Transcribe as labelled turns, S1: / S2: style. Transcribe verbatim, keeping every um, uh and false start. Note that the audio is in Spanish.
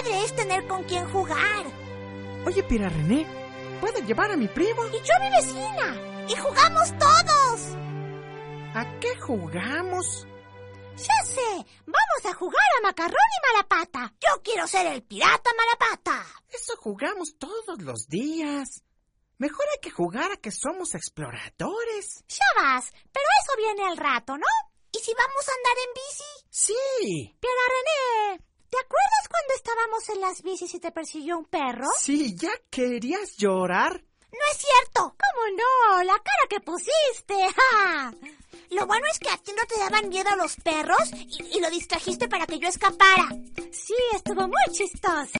S1: padre es tener con quién jugar.
S2: Oye, Pira René, ¿puedo llevar a mi primo?
S1: Y yo a mi vecina. Y jugamos todos.
S2: ¿A qué jugamos?
S1: Ya sé, vamos a jugar a Macarrón y Malapata. Yo quiero ser el pirata Malapata.
S2: Eso jugamos todos los días. Mejor hay que jugar a que somos exploradores.
S1: Ya vas, pero eso viene al rato, ¿no? ¿Y si vamos a andar en bici?
S2: Sí.
S1: Pira René, ¿te acuerdas cuando estábamos en las bicis y te persiguió un perro?
S2: Sí, ¿ya querías llorar?
S1: No es cierto. ¿Cómo no? La cara que pusiste. ¡Ja! Lo bueno es que a ti no te daban miedo los perros y, y lo distrajiste para que yo escapara. Sí, estuvo muy chistoso.